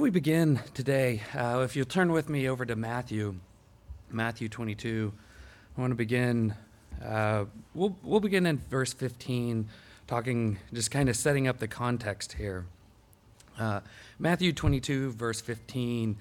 we begin today, if you'll turn with me over to Matthew 22, I want to begin, we'll begin in verse 15, talking, just kind of setting up the context here. Matthew 22, verse 15,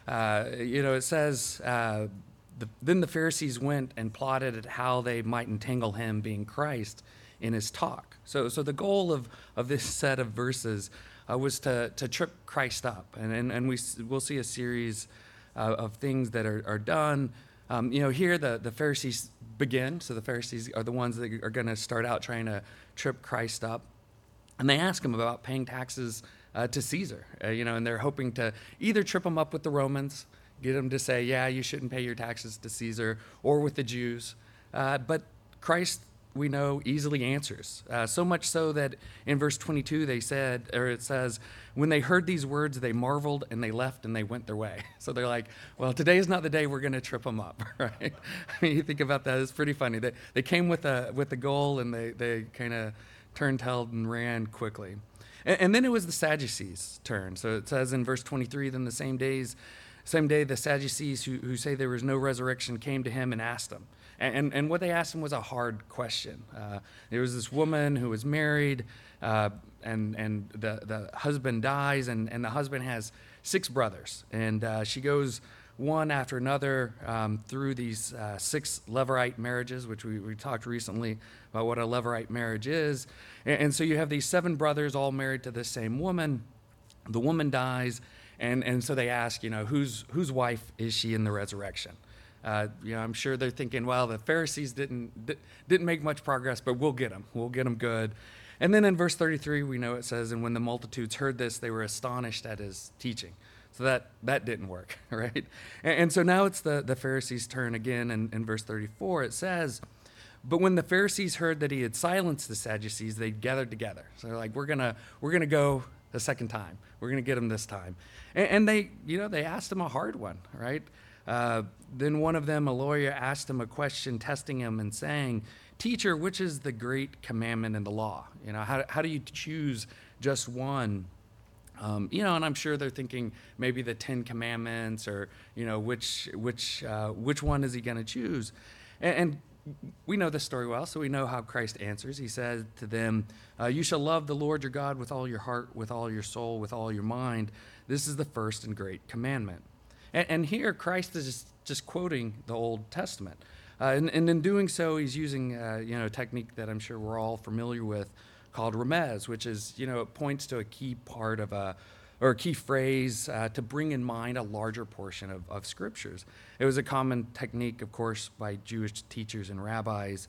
it says, then the Pharisees went and plotted at how they might entangle him, being Christ, in his talk. So the goal of this set of verses was to trip Christ up. And we'll see a series of things that are done. Here the Pharisees begin. So the Pharisees are the ones that are going to start out trying to trip Christ up. And they ask him about paying taxes to Caesar, and they're hoping to either trip him up with the Romans, get him to say, yeah, you shouldn't pay your taxes to Caesar, or with the Jews. But Christ, we know, easily answers. So much so that in verse 22 it says, when they heard these words, they marveled and they left and they went their way. So they're like, well, today is not the day we're going to trip them up, right? I mean, you think about that, it's pretty funny. They came with a goal and they kind of turned tail and ran quickly. And then it was the Sadducees' turn. So it says in verse 23, then the same day the Sadducees who say there was no resurrection came to him and asked him. And what they asked him was a hard question. There was this woman who was married, and the husband dies, and the husband has 6 brothers. And she goes one after another through these 6 Levirate marriages, which we talked recently about what a Levirate marriage is. And so you have these 7 brothers all married to the same woman. The woman dies, and so they ask, whose wife is she in the resurrection? I'm sure they're thinking, well, the Pharisees didn't make much progress, but we'll get them. We'll get them good. And then in verse 33, we know it says, and when the multitudes heard this, they were astonished at his teaching. So that didn't work, right? And so now it's the Pharisees' turn again. In verse 34, it says, but when the Pharisees heard that he had silenced the Sadducees, they gathered together. So they're like, we're gonna go a second time. We're gonna get him this time. And they asked him a hard one, right? Then one of them, a lawyer, asked him a question, testing him and saying, teacher, which is the great commandment in the law? How do you choose just one? And I'm sure they're thinking maybe the 10 commandments, or, which one is he going to choose? And we know this story well, so we know how Christ answers. He said to them, you shall love the Lord your God with all your heart, with all your soul, with all your mind. This is the first and great commandment. And here Christ is just quoting the Old Testament. And in doing so, he's using a technique that I'm sure we're all familiar with called remez, which is, it points to a key part of a key phrase to bring in mind a larger portion of scriptures. It was a common technique, of course, by Jewish teachers and rabbis.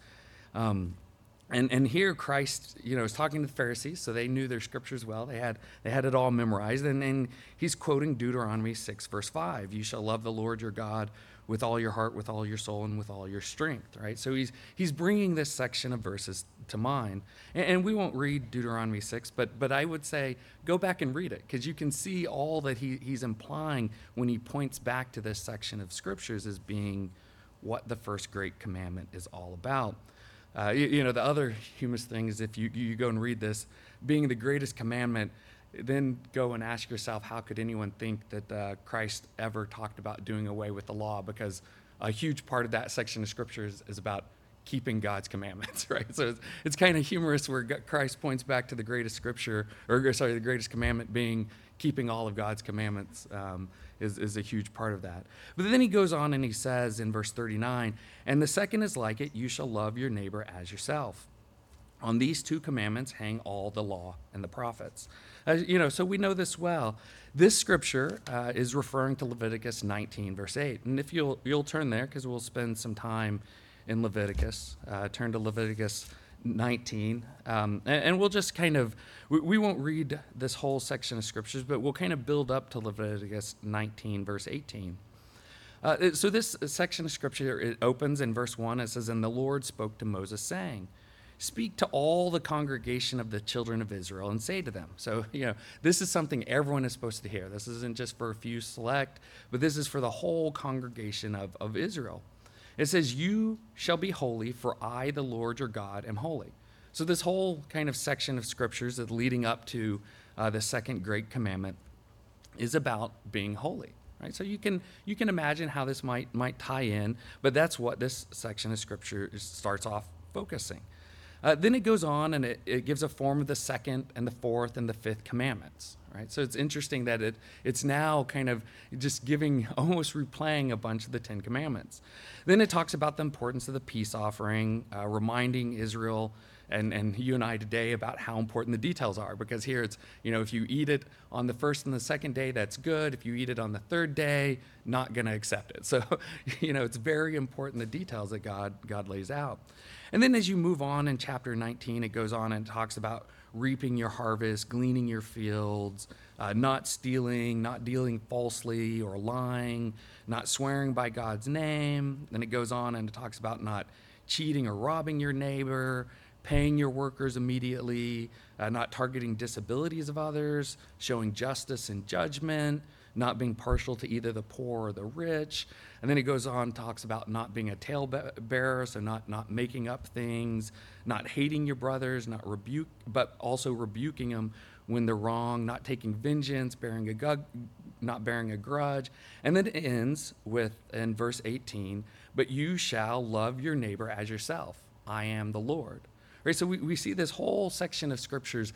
And here Christ, is talking to the Pharisees, so they knew their scriptures well. They had it all memorized. And he's quoting Deuteronomy 6, verse 5. You shall love the Lord your God with all your heart, with all your soul, and with all your strength, right? So he's bringing this section of verses to mind. And we won't read Deuteronomy 6, but I would say go back and read it, because you can see all that he's implying when he points back to this section of scriptures as being what the first great commandment is all about. The other humorous thing is if you go and read this, being the greatest commandment, then go and ask yourself, how could anyone think that Christ ever talked about doing away with the law? Because a huge part of that section of scripture is about keeping God's commandments, right? So it's kind of humorous where Christ points back to the greatest the greatest commandment being keeping all of God's commandments is a huge part of that. But then he goes on and he says in verse 39, and the second is like it, you shall love your neighbor as yourself. On these 2 commandments hang all the law and the prophets. So we know this well. This scripture is referring to Leviticus 19, verse 8. And if you'll turn there, because we'll spend some time in Leviticus, turn to Leviticus 19. And we'll just we won't read this whole section of scriptures, but we'll kind of build up to Leviticus 19, verse 18. So this section of scripture, it opens in verse 1. It says, and the Lord spoke to Moses, saying, speak to all the congregation of the children of Israel and say to them. So, this is something everyone is supposed to hear. This isn't just for a few select, but this is for the whole congregation of Israel. It says, you shall be holy, for I, the Lord your God, am holy. So this whole kind of section of scriptures that's leading up to the second great commandment is about being holy, right? So you can imagine how this might tie in, but that's what this section of scripture starts off focusing. Then it goes on and it gives a form of the second and the fourth and the fifth commandments, right? So it's interesting that it's now kind of just giving, almost replaying a bunch of the Ten Commandments. Then it talks about the importance of the peace offering, reminding Israel and you and I today about how important the details are, because here it's, if you eat it on the first and the second day, that's good. If you eat it on the third day, not going to accept it. So, it's very important, the details that God lays out. And then as you move on in chapter 19, it goes on and talks about reaping your harvest, gleaning your fields, not stealing, not dealing falsely or lying, not swearing by God's name. Then it goes on and it talks about not cheating or robbing your neighbor, paying your workers immediately, not targeting disabilities of others, showing justice and judgment, not being partial to either the poor or the rich. And then he goes on and talks about not being a talebearer, so not making up things, not hating your brothers, but also rebuking them when they're wrong, not taking vengeance, not bearing a grudge. And then it ends with, in verse 18, but you shall love your neighbor as yourself. I am the Lord. Right, so we see this whole section of scriptures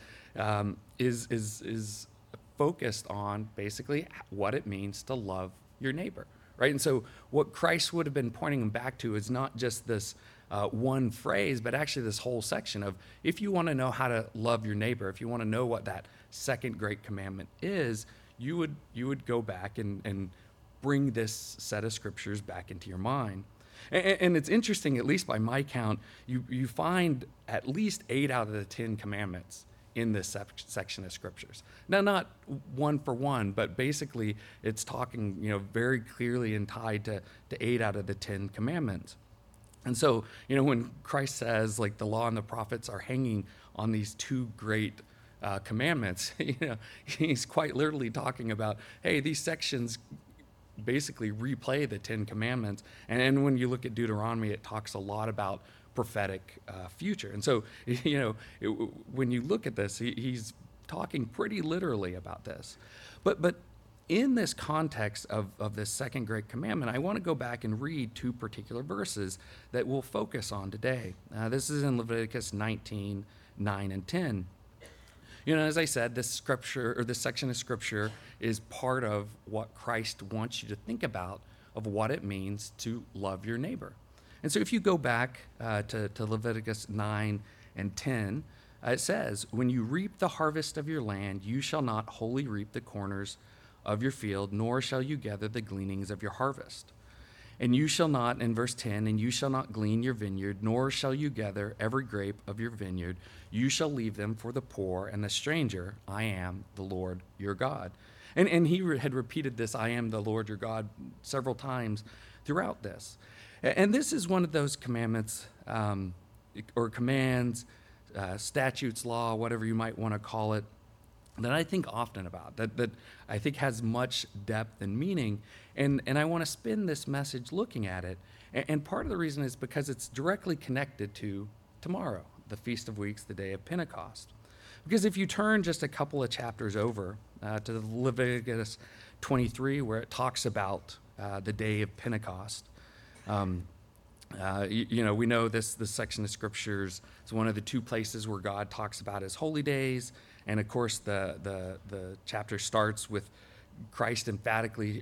is focused on basically what it means to love your neighbor, right? And so what Christ would have been pointing them back to is not just this one phrase, but actually this whole section of, if you want to know how to love your neighbor, if you want to know what that second great commandment is, you would go back and bring this set of scriptures back into your mind. And it's interesting, at least by my count, you find at least 8 out of the 10 commandments in this section of scriptures. Now, not one for one, but basically it's talking, very clearly and tied to 8 out of the 10 commandments. And so, when Christ says, like, the law and the prophets are hanging on these 2 great commandments, he's quite literally talking about, hey, these sections basically replay the 10 commandments. And when you look at Deuteronomy, it talks a lot about prophetic future. And so, when you look at this, he's talking pretty literally about this. But in this context of this second great commandment, I want to go back and read 2 particular verses that we'll focus on today. This is in Leviticus 19, 9 and 10. As I said, this scripture, or this section of scripture, is part of what Christ wants you to think about of what it means to love your neighbor. And so if you go back to Leviticus 9 and 10, it says, when you reap the harvest of your land, you shall not wholly reap the corners of your field, nor shall you gather the gleanings of your harvest. And you shall not, in verse 10, and you shall not glean your vineyard, nor shall you gather every grape of your vineyard. You shall leave them for the poor and the stranger. I am the Lord your God. And he had repeated this, I am the Lord your God, several times throughout this. And this is one of those commandments, or commands, statutes, law, whatever you might want to call it, that I think often about, that I think has much depth and meaning. And I want to spin this message looking at it. And part of the reason is because it's directly connected to tomorrow, the Feast of Weeks, the day of Pentecost. Because if you turn just a couple of chapters over to Leviticus 23, where it talks about the day of Pentecost, we know this section of scriptures is one of the 2 places where God talks about his holy days. And of course, the chapter starts with Christ emphatically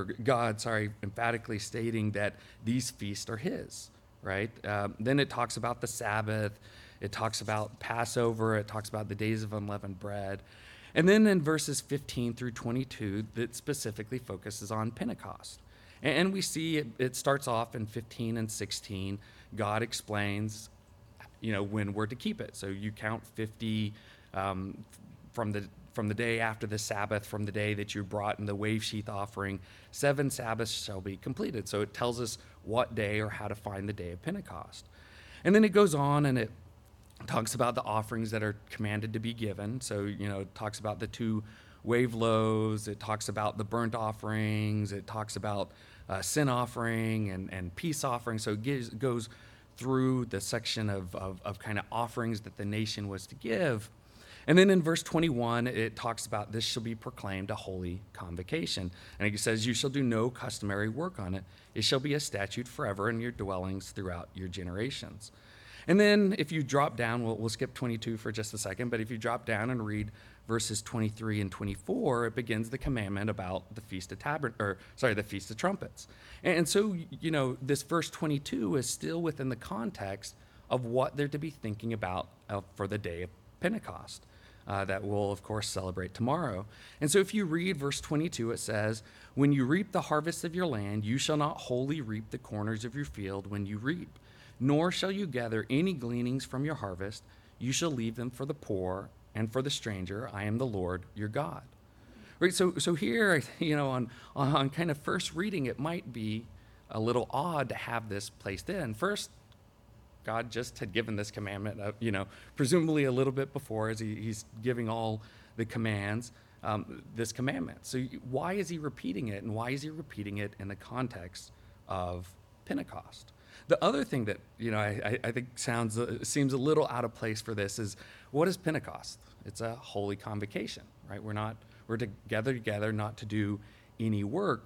stating that these feasts are his, right? Then it talks about the Sabbath. It talks about Passover. It talks about the days of unleavened bread. And then in verses 15 through 22, that specifically focuses on Pentecost. And we see it starts off in 15 and 16. God explains, when we're to keep it. So you count 50 from the day after the Sabbath, from the day that you brought in the wave sheath offering. 7 Sabbaths shall be completed. So it tells us what day or how to find the day of Pentecost. And then it goes on and it talks about the offerings that are commanded to be given. So, it talks about the 2 wave loaves. It talks about the burnt offerings. It talks about sin offering and peace offering. So it goes through the section of kind of offerings that the nation was to give. And then in verse 21, it talks about this shall be proclaimed a holy convocation. And it says, you shall do no customary work on it. It shall be a statute forever in your dwellings throughout your generations. And then if you drop down, we'll skip 22 for just a second, but if you drop down and read verses 23 and 24, it begins the commandment about the Feast of the Feast of Trumpets. And so, this verse 22 is still within the context of what they're to be thinking about for the day of Pentecost. That we'll, of course, celebrate tomorrow. And so if you read verse 22, it says, when you reap the harvest of your land, you shall not wholly reap the corners of your field when you reap, nor shall you gather any gleanings from your harvest. You shall leave them for the poor and for the stranger. I am the Lord your God. Right, so here, on kind of first reading, it might be a little odd to have this placed in. First, God just had given this commandment, presumably a little bit before, as he's giving all the commands, this commandment. So why is he repeating it, and why is he repeating it in the context of Pentecost? The other thing that I think seems a little out of place for this is, what is Pentecost? It's a holy convocation, right? We're to gather together, not to do any work.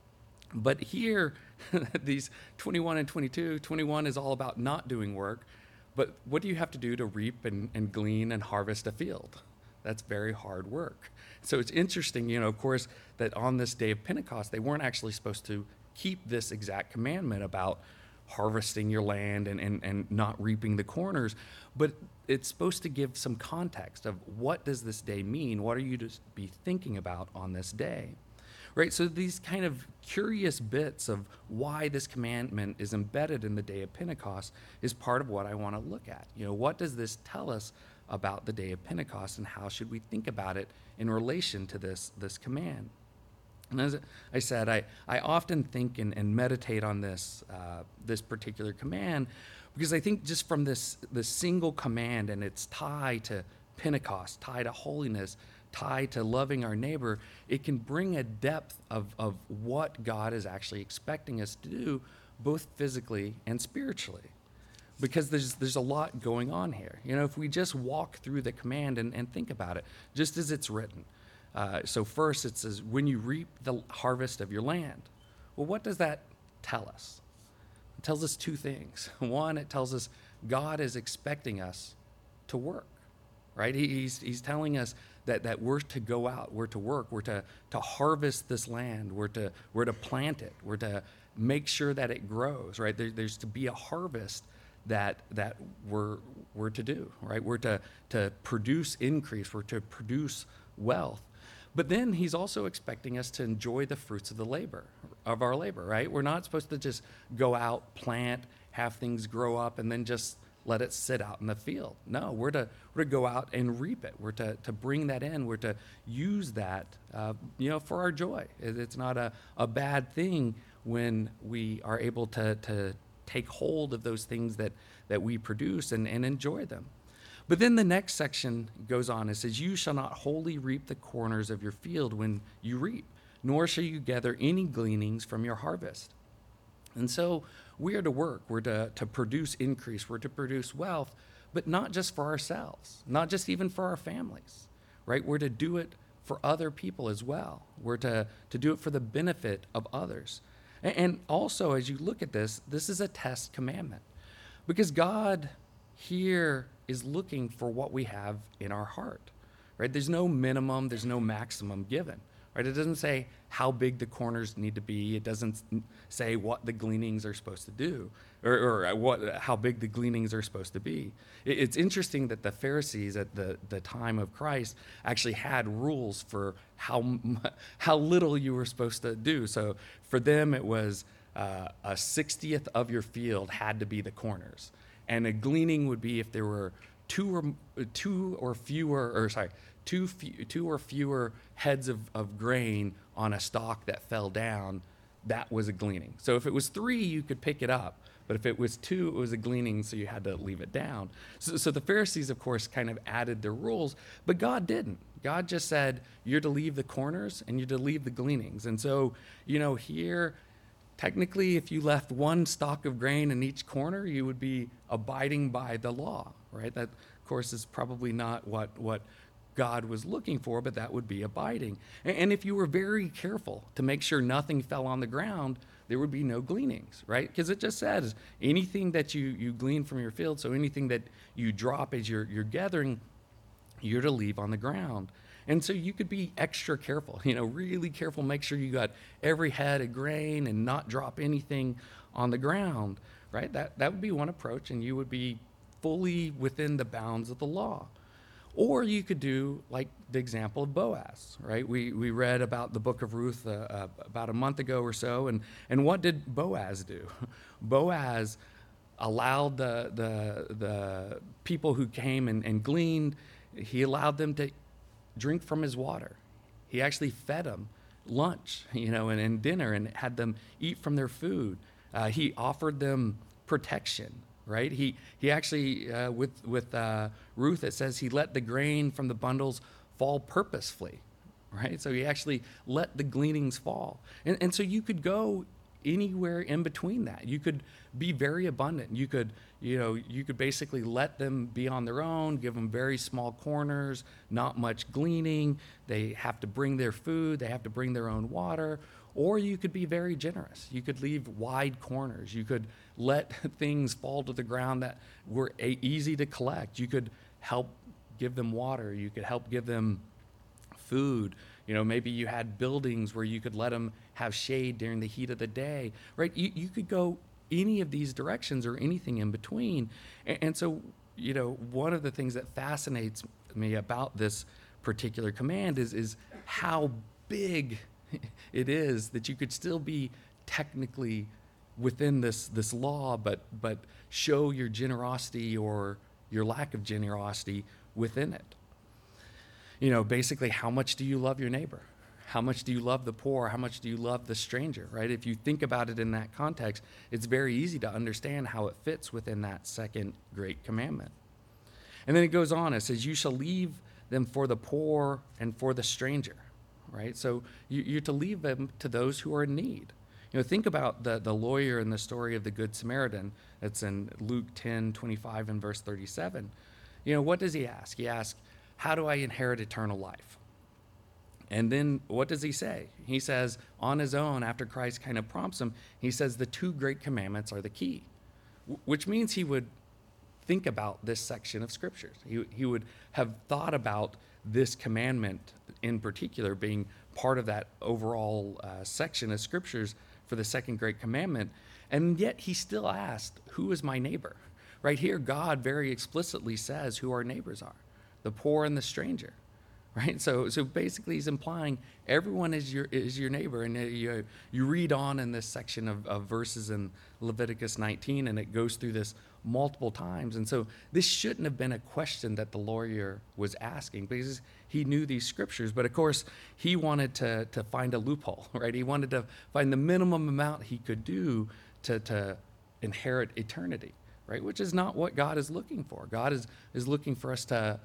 But here, these 21 and 22, 21 is all about not doing work. But what do you have to do to reap and glean and harvest a field? That's very hard work. So it's interesting, of course, that on this day of Pentecost, they weren't actually supposed to keep this exact commandment about harvesting your land and not reaping the corners. But it's supposed to give some context of what does this day mean? What are you to be thinking about on this day? Right, so these kind of curious bits of why this commandment is embedded in the day of Pentecost is part of what I want to look at. What does this tell us about the day of Pentecost, and how should we think about it in relation to this command? And as I said, I often think and meditate on this particular command, because I think just from this single command and its tie to Pentecost, tie to holiness, tie to loving our neighbor, it can bring a depth of what God is actually expecting us to do, both physically and spiritually. Because there's a lot going on here. If we just walk through the command and think about it, just as it's written. So first it says, when you reap the harvest of your land. Well, what does that tell us? It tells us two things. One, it tells us God is expecting us to work, right? He's telling us that we're to go out, we're to work, we're to harvest this land, we're to plant it, we're to make sure that it grows, right? There's to be a harvest that we're to do, right? We're to produce increase, we're to produce wealth. But then he's also expecting us to enjoy the fruits of our labor, right? We're not supposed to just go out, plant, have things grow up, and then just let it sit out in the field. No, we're to go out and reap it. We're to bring that in. We're to use that, for our joy. It's not a bad thing when we are able to take hold of those things that we produce and enjoy them. But then the next section goes on. It says, you shall not wholly reap the corners of your field when you reap, nor shall you gather any gleanings from your harvest. And so we are to work. We're to produce increase. We're to produce wealth, but not just for ourselves, not just even for our families, right? We're to do it for other people as well. We're to do it for the benefit of others. And also, as you look at this is a test commandment, because God here is looking for what we have in our heart, right? There's no minimum, there's no maximum given, right? It doesn't say how big the corners need to be. It doesn't say what the gleanings are supposed to do, or how big the gleanings are supposed to be. It's interesting that the Pharisees at the time of Christ actually had rules for how little you were supposed to do. So for them, it was a 60th of your field had to be the corners. And a gleaning would be if there were two or fewer heads of grain on a stalk that fell down. That was a gleaning. So if it was 3, you could pick it up. But if it was 2, it was a gleaning, so you had to leave it down. So the Pharisees, of course, kind of added their rules, but God didn't. God just said, you're to leave the corners and you're to leave the gleanings. And so, here, technically, if you left one stalk of grain in each corner, you would be abiding by the law, right? That, of course, is probably not what God was looking for, but that would be abiding. And if you were very careful to make sure nothing fell on the ground, there would be no gleanings, right? Because it just says anything that you glean from your field, so anything that you drop as you're gathering, you're to leave on the ground. And so you could be extra careful, really careful, make sure you got every head of grain and not drop anything on the ground, right? That would be one approach, and you would be fully within the bounds of the law. Or you could do like the example of Boaz, right? We read about the book of Ruth about a month ago or so, and what did Boaz do? Boaz allowed the people who came and gleaned, he allowed them to drink from his water. He actually fed them lunch, and dinner, and had them eat from their food. He offered them protection, right? He actually, with Ruth, it says he let the grain from the bundles fall purposefully, right? So he actually let the gleanings fall. And so you could go anywhere in between that. You could be very abundant. You could basically let them be on their own, give them very small corners, not much gleaning. They have to bring their food. They have to bring their own water. Or you could be very generous. You could leave wide corners. You could let things fall to the ground that were easy to collect. You could help give them water. You could help give them food. Maybe you had buildings where you could let them have shade during the heat of the day, right? You could go any of these directions or anything in between. And so, one of the things that fascinates me about this particular command is how big it is that you could still be technically within this law, but show your generosity or your lack of generosity within it. Basically, how much do you love your neighbor? How much do you love the poor? How much do you love the stranger, right? If you think about it in that context, it's very easy to understand how it fits within that second great commandment. And then it goes on, it says, you shall leave them for the poor and for the stranger, right? So you're to leave them to those who are in need. Think about the lawyer in the story of the Good Samaritan. That's in Luke 10:25 and verse 37. What does he ask? He asks, how do I inherit eternal life? And then what does he say? He says, on his own, after Christ kind of prompts him, he says the two great commandments are the key, which means he would think about this section of scriptures. He would have thought about this commandment in particular being part of that overall section of scriptures for the second great commandment. And yet he still asked, who is my neighbor? Right here, God very explicitly says who our neighbors are, the poor and the stranger. Right, so basically he's implying everyone is your neighbor, and you read on in this section of verses in Leviticus 19, and it goes through this multiple times. And so this shouldn't have been a question that the lawyer was asking, because he knew these scriptures. But of course, he wanted to find a loophole, right? He wanted to find the minimum amount he could do to inherit eternity, right? Which is not what God is looking for. God is looking for us to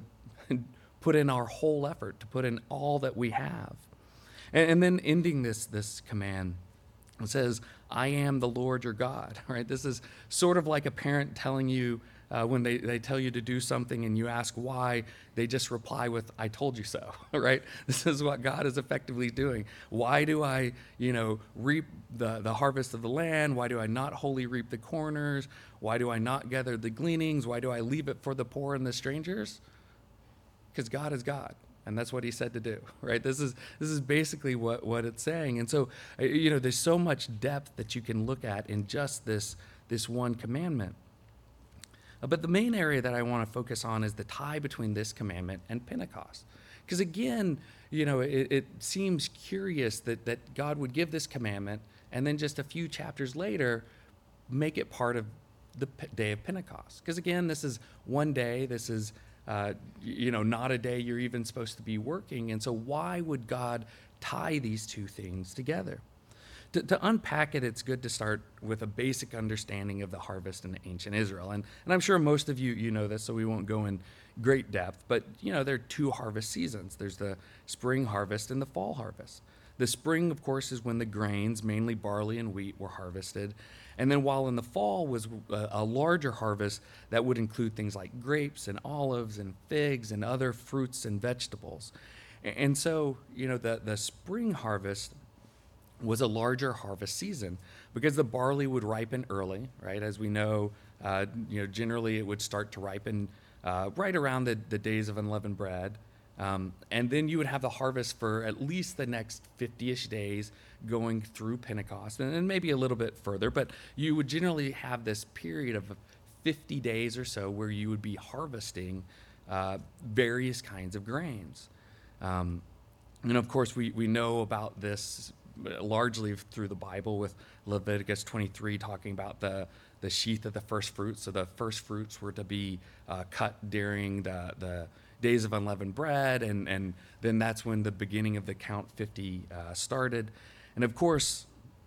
put in our whole effort, to put in all that we have. And then ending this command, it says, I am the Lord your God, right? This is sort of like a parent telling you, when they tell you to do something and you ask why, they just reply with, I told you so, right? This is what God is effectively doing. Why do I, reap the harvest of the land? Why do I not wholly reap the corners? Why do I not gather the gleanings? Why do I leave it for the poor and the strangers? Because God is God, and that's what he said to do, right? This is basically what it's saying. And so, there's so much depth that you can look at in just this one commandment. But the main area that I want to focus on is the tie between this commandment and Pentecost. Because again, it seems curious that God would give this commandment and then just a few chapters later make it part of the day of Pentecost. Because again, this is one day, this is not a day you're even supposed to be working. And so why would God tie these two things together? To unpack it, it's good to start with a basic understanding of the harvest in ancient Israel. And I'm sure most of you know this, so we won't go in great depth. But, there are two harvest seasons. There's the spring harvest and the fall harvest. The spring, of course, is when the grains, mainly barley and wheat, were harvested. And then while in the fall was a larger harvest that would include things like grapes and olives and figs and other fruits and vegetables. And so, the spring harvest was a larger harvest season because the barley would ripen early, right? As we know, generally it would start to ripen right around the days of unleavened bread. And then you would have the harvest for at least the next 50-ish days going through Pentecost, and maybe a little bit further, but you would generally have this period of 50 days or so where you would be harvesting various kinds of grains. And of course, we know about this largely through the Bible, with Leviticus 23 talking about the sheath of the first fruits. So the first fruits were to be cut during the days of unleavened bread, and then that's when the beginning of the count 50 started. And of course,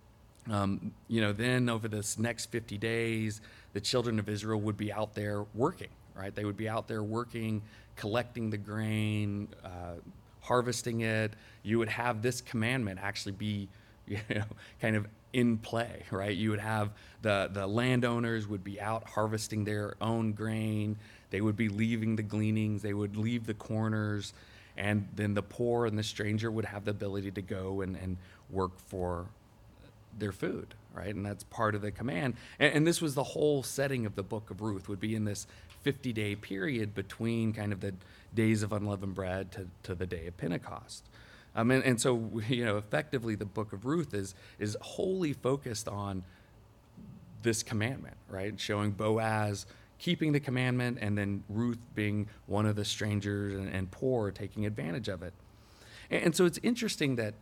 then over this next 50 days, the children of Israel would be out there working, right? They would be out there working, collecting the grain, harvesting it. You would have this commandment actually be, kind of in play, right? You would have the landowners would be out harvesting their own grain. They would be leaving the gleanings. They would leave the corners. And then the poor and the stranger would have the ability to go and work for their food, right? And that's part of the command. And this was the whole setting of the book of Ruth, would be in this 50-day period between kind of the days of unleavened bread to the day of Pentecost. And so, effectively the book of Ruth is wholly focused on this commandment, right? Showing Boaz keeping the commandment, and then Ruth being one of the strangers and poor taking advantage of it. And so it's interesting that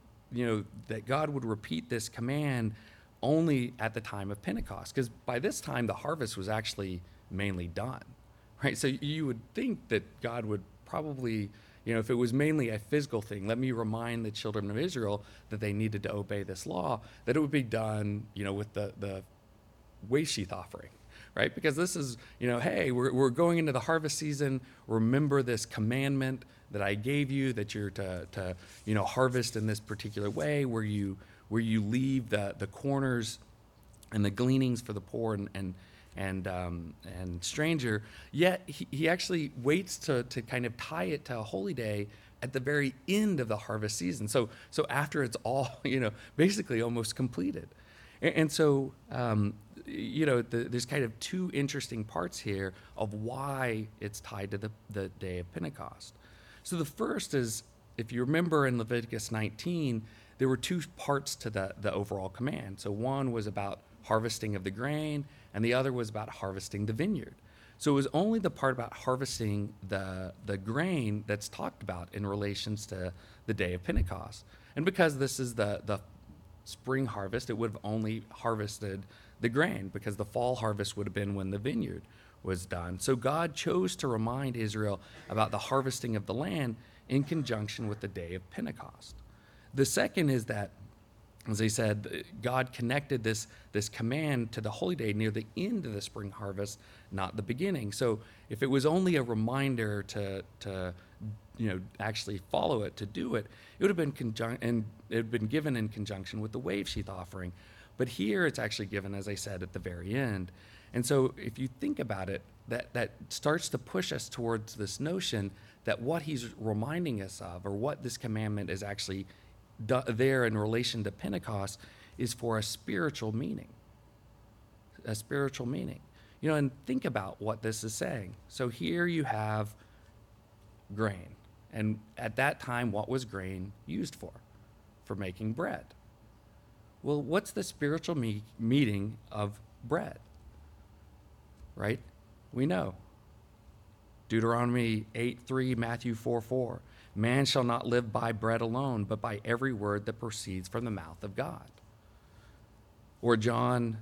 God would repeat this command only at the time of Pentecost, because by this time the harvest was actually mainly done, right? So you would think that God would probably, if it was mainly a physical thing, let me remind the children of Israel that they needed to obey this law, that it would be done, with the wave sheath offering, right? Because this is, hey, we're going into the harvest season. Remember this commandment that I gave you, that you're to harvest in this particular way, where you leave the corners and the gleanings for the poor and stranger. Yet he actually waits to kind of tie it to a holy day at the very end of the harvest season. So after it's all, basically almost completed. And so, there's kind of two interesting parts here of why it's tied to the day of Pentecost. So the first is, if you remember in Leviticus 19, there were two parts to the overall command. So one was about harvesting of the grain, and the other was about harvesting the vineyard. So it was only the part about harvesting the grain that's talked about in relations to the day of Pentecost. And because this is the spring harvest, it would have only harvested the grain, because the fall harvest would have been when the vineyard was done. So God chose to remind Israel about the harvesting of the land in conjunction with the day of Pentecost. The second is that, as I said, God connected this command to the holy day near the end of the spring harvest, not the beginning. So if it was only a reminder to actually follow it, to do it, it would have been it had been given in conjunction with the wave sheath offering. But here it's actually given, as I said, at the very end. And so if you think about it, that starts to push us towards this notion that what he's reminding us of, or what this commandment is actually there in relation to Pentecost, is for a spiritual meaning. A spiritual meaning. And think about what this is saying. So here you have grain. And at that time, what was grain used for? For making bread. Well, what's the spiritual meaning of bread? Right? We know. Deuteronomy 8:3, Matthew 4:4. Man shall not live by bread alone, but by every word that proceeds from the mouth of God. Or John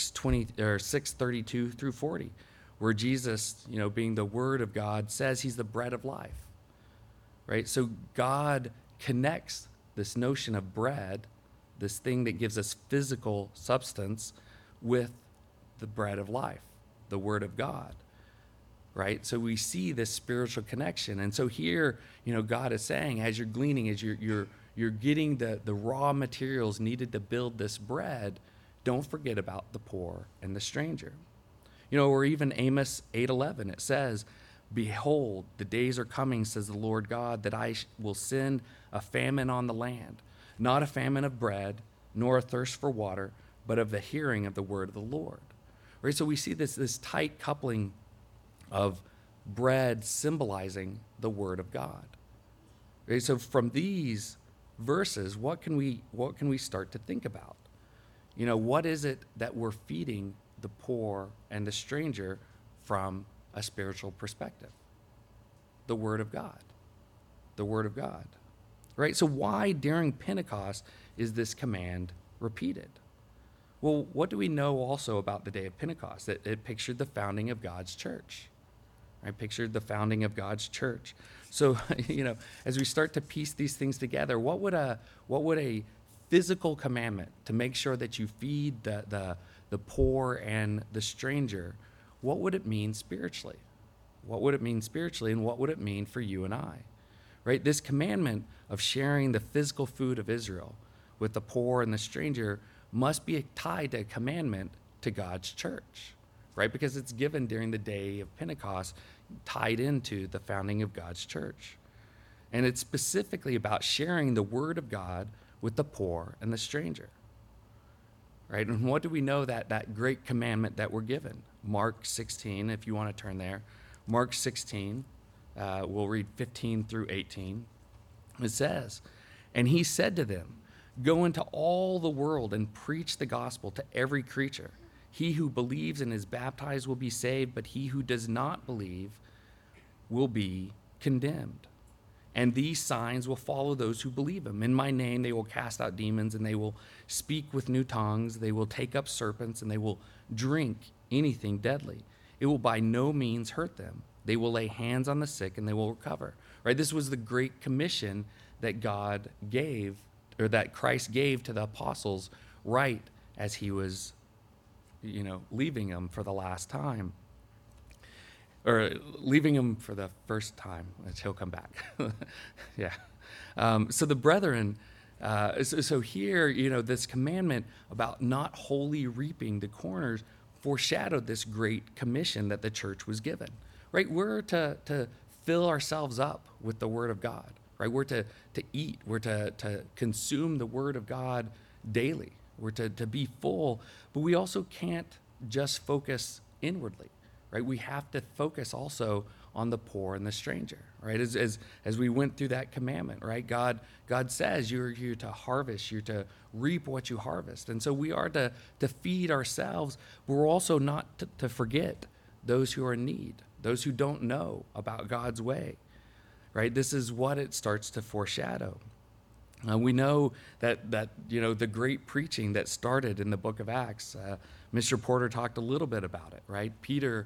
6:32 through 40, where Jesus, being the Word of God, says he's the bread of life. Right? So God connects this notion of bread, this thing that gives us physical substance, with the bread of life, the Word of God. Right? So we see this spiritual connection. And so here, God is saying, as you're gleaning, as you're you're getting the raw materials needed to build this bread, don't forget about the poor and the stranger. Or even Amos 8:11, it says, "Behold, the days are coming, says the Lord God, that I will send a famine on the land, not a famine of bread, nor a thirst for water, but of the hearing of the word of the Lord." Right? So we see this tight coupling of bread symbolizing the word of God. Right? So from these verses, what can we start to think about? What is it that we're feeding the poor and the stranger from a spiritual perspective? The Word of God. The Word of God. Right? So why during Pentecost is this command repeated? Well, what do we know also about the day of Pentecost? That it pictured the founding of God's church. Right? Pictured the founding of God's church. So, as we start to piece these things together, what would a physical commandment to make sure that you feed the poor and the stranger, what would it mean spiritually? What would it mean spiritually, and what would it mean for you and I? Right? This commandment of sharing the physical food of Israel with the poor and the stranger must be tied to a commandment to God's church, right? Because it's given during the day of Pentecost, tied into the founding of God's church. And it's specifically about sharing the word of God with the poor and the stranger. Right? And what do we know that great commandment that we're given? Mark 16, if you want to turn there. Mark 16, we'll read 15 through 18. It says, "And he said to them, 'Go into all the world and preach the gospel to every creature. He who believes and is baptized will be saved, but he who does not believe will be condemned. And these signs will follow those who believe him. In my name they will cast out demons, and they will speak with new tongues. They will take up serpents, and they will drink anything deadly. It will by no means hurt them. They will lay hands on the sick, and they will recover.'" Right? This was the great commission that God gave, or that Christ gave to the apostles right as he was, leaving them for the last time. Or leaving him for the first time, as he'll come back. Yeah. So the brethren, so here, this commandment about not wholly reaping the corners foreshadowed this great commission that the church was given, right? We're to fill ourselves up with the word of God, right? We're to eat, we're to consume the word of God daily. We're to be full, but we also can't just focus inwardly. Right? We have to focus also on the poor and the stranger, right? As we went through that commandment, right? God says you're to harvest, you're to reap what you harvest. And so we are to feed ourselves, but we're also not to forget those who are in need, those who don't know about God's way, right? This is what it starts to foreshadow. We know that the great preaching that started in the book of Acts, Mr. Porter talked a little bit about it, right? Peter,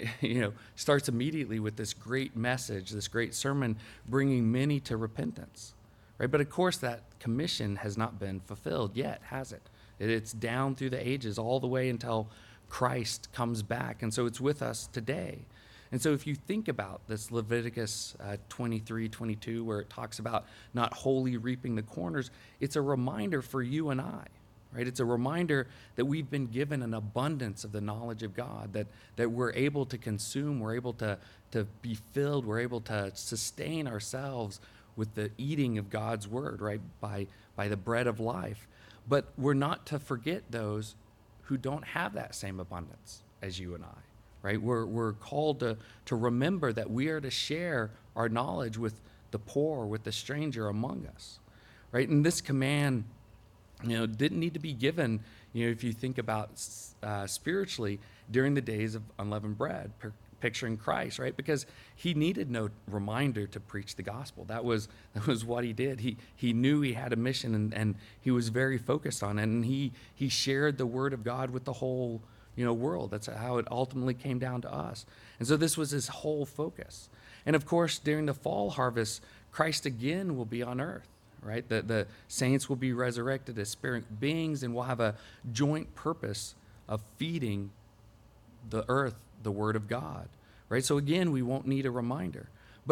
starts immediately with this great message, this great sermon, bringing many to repentance, right? But of course, that commission has not been fulfilled yet, has it? It's down through the ages, all the way until Christ comes back, and so it's with us today. And so if you think about this Leviticus 23:22, where it talks about not wholly reaping the corners, it's a reminder for you and I, right? It's a reminder that we've been given an abundance of the knowledge of God, that we're able to consume, we're able to be filled, we're able to sustain ourselves with the eating of God's word, right? By the bread of life. But we're not to forget those who don't have that same abundance as you and I. Right? We're called to remember that we are to share our knowledge with the poor, with the stranger among us. Right? And this command, didn't need to be given, if you think about spiritually during the days of unleavened bread, picturing Christ, right? Because he needed no reminder to preach the gospel. That was what he did. He knew he had a mission, and he was very focused on it. And he shared the word of God with the whole world. That's how it ultimately came down to us. And so this was his whole focus. And of course, during the fall harvest, Christ again will be on earth, right? The saints will be resurrected as spirit beings, and we'll have a joint purpose of feeding the earth the word of God, right? So again, we won't need a reminder. But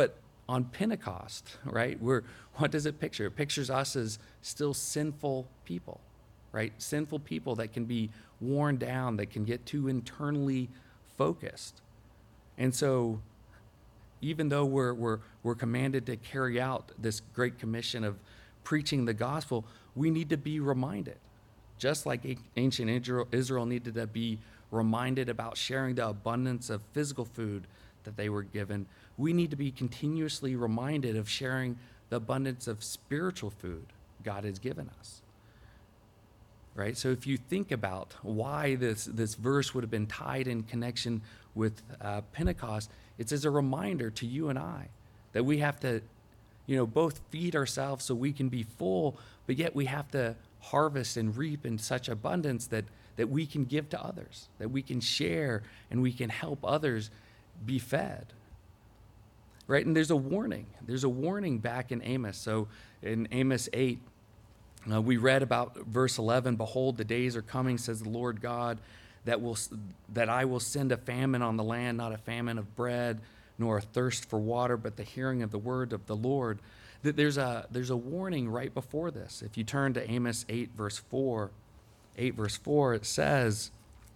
on Pentecost, right? What does it picture? It pictures us as still sinful people, right? Sinful people that can be worn down, that can get too internally focused. And so even though we're commanded to carry out this great commission of preaching the gospel, we need to be reminded, just like ancient Israel needed to be reminded about sharing the abundance of physical food that they were given, we need to be continuously reminded of sharing the abundance of spiritual food God has given us. Right? So if you think about why this verse would have been tied in connection with Pentecost, it's as a reminder to you and I that we have to, both feed ourselves so we can be full, but yet we have to harvest and reap in such abundance that we can give to others, that we can share and we can help others be fed. Right? And there's a warning. There's a warning back in Amos. So in Amos 8, we read about verse 11, "Behold, the days are coming, says the Lord God, that I will send a famine on the land, not a famine of bread, nor a thirst for water, but the hearing of the word of the Lord." That there's a warning right before this. If you turn to Amos 8, verse 4, it says,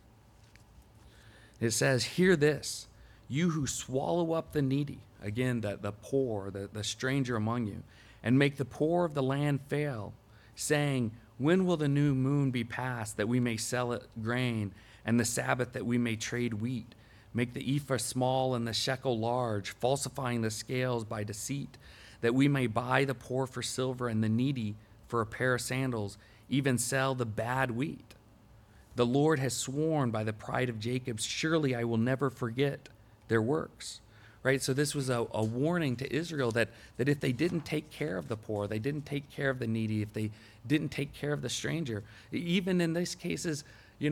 "Hear this, you who swallow up the needy," again, the poor, the stranger among you, "and make the poor of the land fail, saying, when will the new moon be passed, that we may sell it grain, and the Sabbath that we may trade wheat? Make the ephah small and the shekel large, falsifying the scales by deceit, that we may buy the poor for silver and the needy for a pair of sandals, even sell the bad wheat. The Lord has sworn by the pride of Jacob, surely I will never forget their works." Right? So this was a warning to Israel that if they didn't take care of the poor, they didn't take care of the needy, if they didn't take care of the stranger, even in these cases,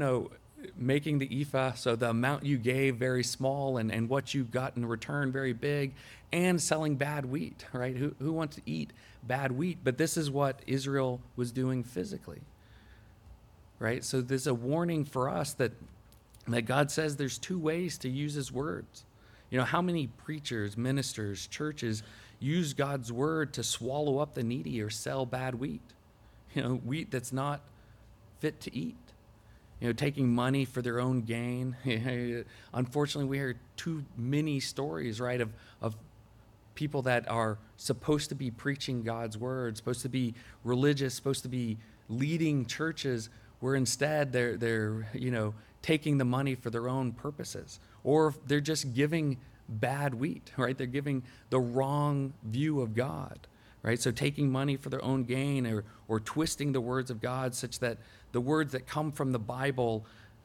making the ephah, so the amount you gave very small and what you got in return very big, and selling bad wheat, right? Who wants to eat bad wheat? But this is what Israel was doing physically, right? So there's a warning for us that God says there's two ways to use his words. How many preachers, ministers, churches use God's word to swallow up the needy or sell bad wheat? Wheat that's not fit to eat. Taking money for their own gain. Unfortunately, we hear too many stories, right, of people that are supposed to be preaching God's word, supposed to be religious, supposed to be leading churches, where instead they're taking the money for their own purposes, or they're just giving bad wheat, right? They're giving the wrong view of God, right? So taking money for their own gain, or twisting the words of God such that the words that come from the Bible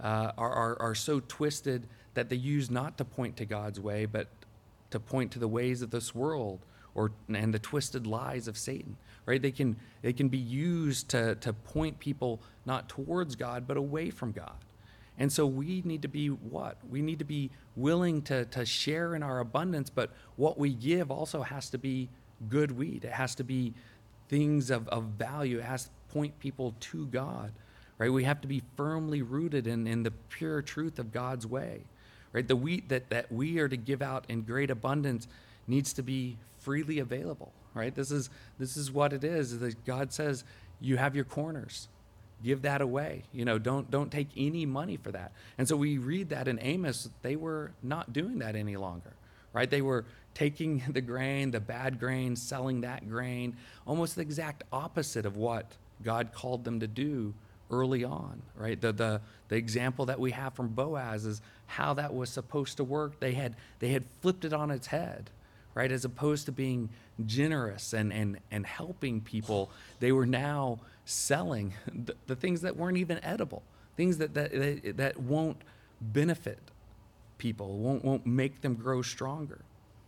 are so twisted that they use not to point to God's way, but to point to the ways of this world, and the twisted lies of Satan, right? They can be used to point people not towards God, but away from God. And so we need to be what? We need to be willing to share in our abundance, but what we give also has to be good wheat. It has to be things of value. It has to point people to God, right? We have to be firmly rooted in the pure truth of God's way, right? The wheat that we are to give out in great abundance needs to be freely available, right? This is what it is that God says, you have your corners. Give that away. Don't take any money for that. And so we read that in Amos, they were not doing that any longer, right? They were taking the grain, the bad grain, selling that grain, almost the exact opposite of what God called them to do early on, right? The example that we have from Boaz is how that was supposed to work. They had flipped it on its head, right? As opposed to being generous and helping people, they were now selling the things that weren't even edible, things that won't benefit people, won't make them grow stronger,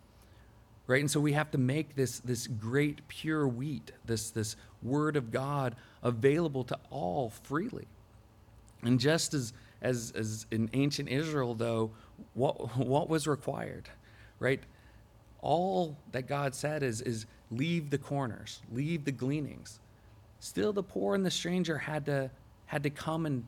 right? And so we have to make this great pure wheat, this word of God, available to all freely. And just as in ancient Israel, though, what was required, right? All that God said is leave the corners, leave the gleanings. Still, the poor and the stranger had to come and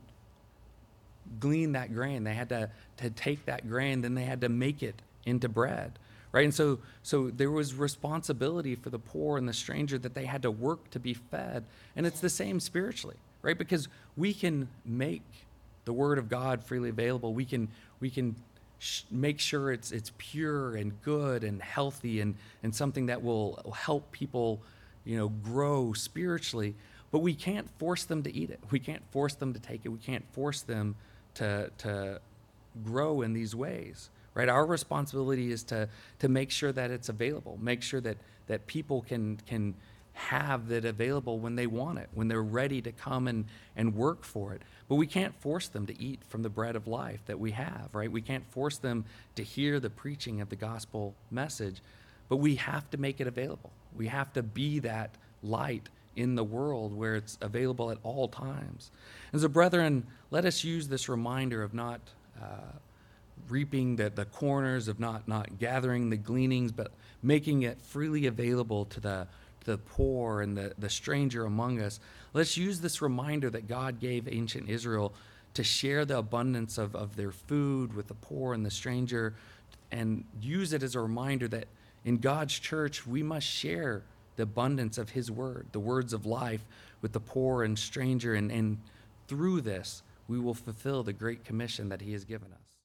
glean that grain. They had to take that grain, then they had to make it into bread, right? And so there was responsibility for the poor and the stranger, that they had to work to be fed. And it's the same spiritually, right? Because we can make the word of God freely available. We can make sure it's pure and good and healthy, and something that will help people, grow spiritually. But we can't force them to eat it. We can't force them to take it. We can't force them to grow in these ways, right? Our responsibility is to make sure that it's available, make sure that people can have that available when they want it, when they're ready to come and work for it. But we can't force them to eat from the bread of life that we have, right? We can't force them to hear the preaching of the gospel message, but we have to make it available. We have to be that light in the world where it's available at all times. And so, brethren, let us use this reminder of not reaping the corners, of not gathering the gleanings, but making it freely available to the poor and the stranger among us. Let's use this reminder that God gave ancient Israel to share the abundance of their food with the poor and the stranger, and use it as a reminder that in God's church, we must share the abundance of his word, the words of life, with the poor and stranger, and through this, we will fulfill the great commission that he has given us.